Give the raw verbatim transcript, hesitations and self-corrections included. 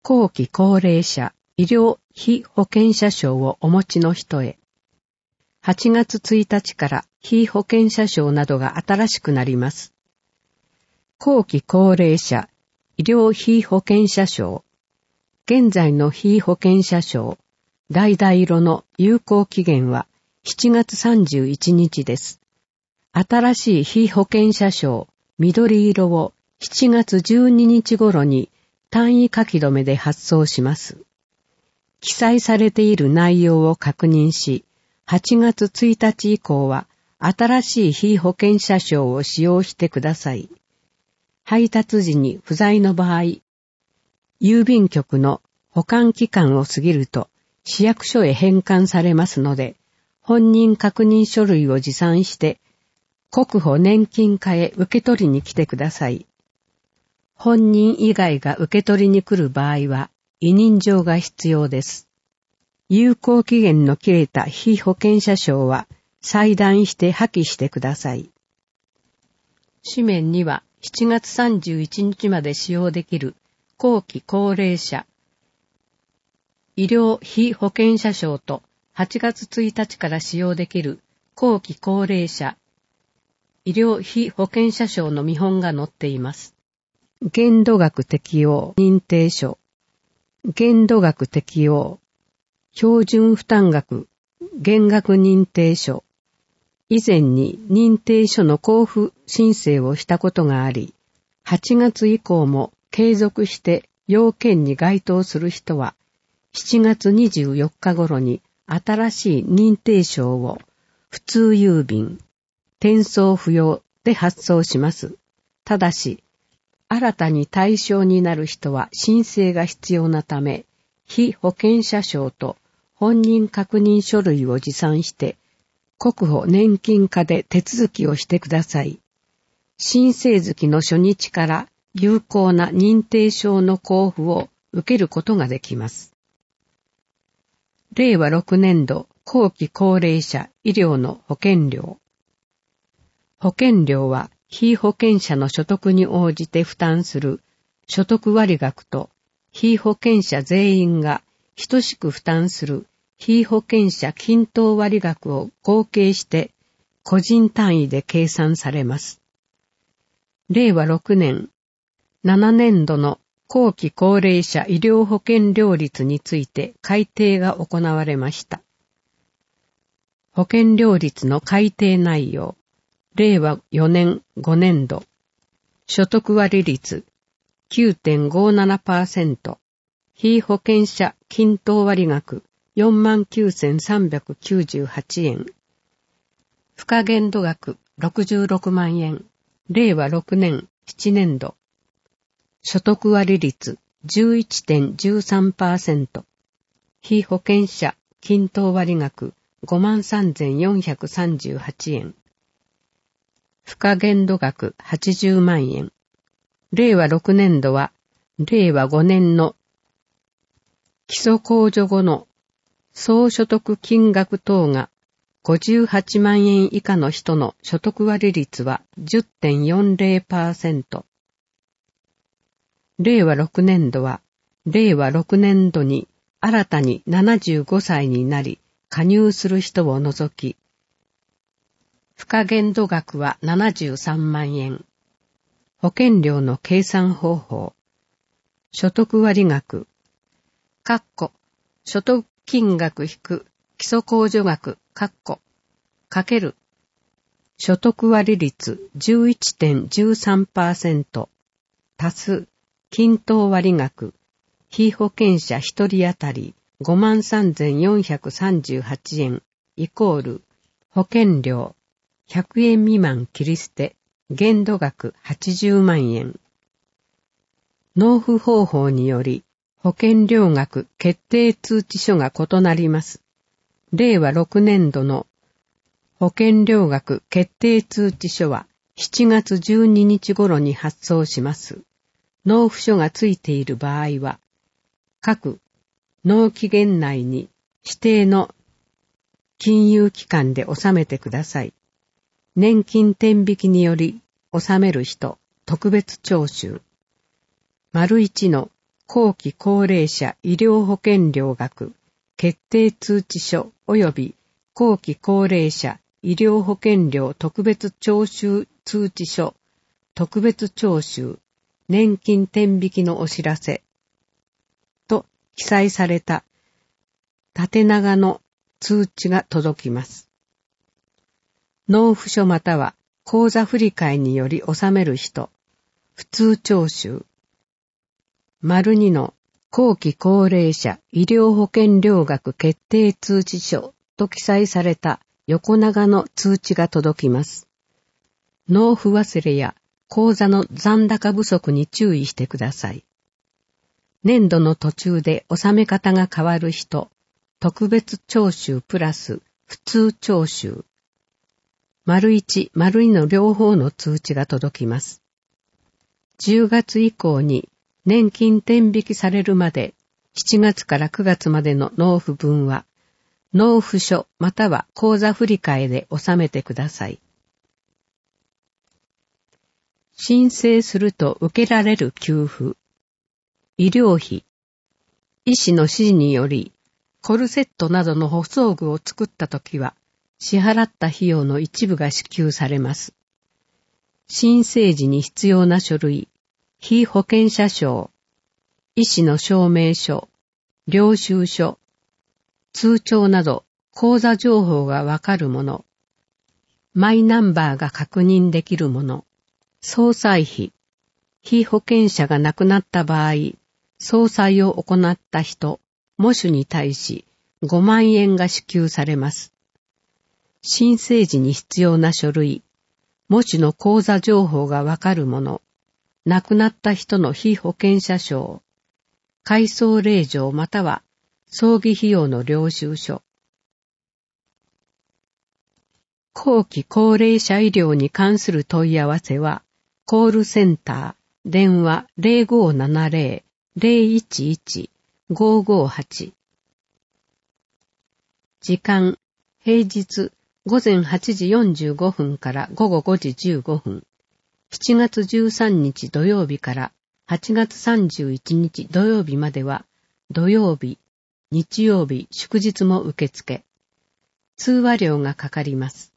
後期高齢者医療被保険者証をお持ちの人へ。はちがつついたちから被保険者証などが新しくなります。後期高齢者医療被保険者証。現在の被保険者証、橙色の有効期限はしちがつさんじゅういちにちです。新しい被保険者証、緑色をしちがつじゅうににち頃に単位書き留めで発送します。記載されている内容を確認し、はちがつついたち以降は新しい被保険者証を使用してください。配達時に不在の場合、郵便局の保管期間を過ぎると市役所へ返還されますので、本人確認書類を持参して国保年金課へ受け取りに来てください。本人以外が受け取りに来る場合は委任状が必要です。有効期限の切れた被保険者証は裁断して破棄してください。紙面にはしちがつさんじゅういちにちまで使用できる後期高齢者医療被保険者証とはちがつついたちから使用できる後期高齢者医療被保険者証の見本が載っています。限度額適用認定書、限度額適用、標準負担額、減額認定書。以前に認定書の交付申請をしたことがあり、はちがつ以降も継続して要件に該当する人は、しちがつにじゅうよっか頃に新しい認定証を普通郵便、転送不要で発送します。ただし、新たに対象になる人は申請が必要なため、被保険者証と本人確認書類を持参して、国保年金課で手続きをしてください。申請月の初日から有効な認定証の交付を受けることができます。れいわろくねんど後期高齢者医療の保険料。保険料は被保険者の所得に応じて負担する所得割額と被保険者全員が等しく負担する被保険者均等割額を合計して個人単位で計算されます。れいわろくねん、ななねんどの後期高齢者医療保険料率について改定が行われました。保険料率の改定内容。れいわよねんごねんど、所得割率 きゅうてんごななパーセント、被保険者均等割額 よんまんきゅうせんさんびゃくきゅうじゅうはちえん、付加限度額ろくじゅうろくまんえん、れいわろくねんしちねんど、所得割率 じゅういってんいちさんパーセント、被保険者均等割額 ごまんさんぜんよんひゃくさんじゅうはちえん、付加限度額はちじゅうまんえん。れいわろくねんどは、れいわごねんの基礎控除後の総所得金額等がごじゅうはちまんえん以下の人の所得割率は じゅってんよんぜろパーセント。れいわろくねんどは、れいわろくねんどに新たにななじゅうごさいになり加入する人を除き、付加限度額はななじゅうさんまんえん。保険料の計算方法。所得割額。括弧所得金額引く基礎控除額。括弧かける所得割率 じゅういってんいちさんパーセント。足す均等割額。被保険者ひとり当たり ごまんさんぜんよんひゃくさんじゅうはちえんイコール保険料ひゃくえん未満切り捨て、限度額はちじゅうまんえん。納付方法により、保険料額決定通知書が異なります。れいわろくねんどの保険料額決定通知書はしちがつじゅうににち頃に発送します。納付書がついている場合は、各納期限内に指定の金融機関で納めてください。年金天引きにより納める人、特別徴収。丸一の後期高齢者医療保険料額決定通知書及び後期高齢者医療保険料特別徴収通知書、特別徴収、年金天引きのお知らせと記載された縦長の通知が届きます。納付書または口座振替により納める人、普通徴収。丸にの後期高齢者医療保険料額決定通知書と記載された横長の通知が届きます。納付忘れや口座の残高不足に注意してください。年度の途中で納め方が変わる人、特別徴収プラス普通徴収。丸一、丸二の両方の通知が届きます。じゅうがつ以降に年金天引きされるまでしちがつからくがつまでの納付分は、納付書または口座振替で納めてください。申請すると受けられる給付。医療費。医師の指示により、コルセットなどの補装具を作ったときは、支払った費用の一部が支給されます。申請時に必要な書類、被保険者証、医師の証明書、領収書、通帳など口座情報がわかるもの、マイナンバーが確認できるもの、葬祭費、被保険者が亡くなった場合、葬祭を行った人、喪主に対しごまんえんが支給されます。申請時に必要な書類、喪主の口座情報がわかるもの、亡くなった人の被保険者証、改葬令状または葬儀費用の領収書。後期高齢者医療に関する問い合わせは、コールセンター、電話 ゼロごーななゼロ ゼロいちいち ごーごーはち。時間、平日午前はちじよんじゅうごふんから午後ごじじゅうごふん。しちがつじゅうさんにち土曜日からはちがつさんじゅういちにち土曜日までは、土曜日、日曜日、祝日も受付。通話料がかかります。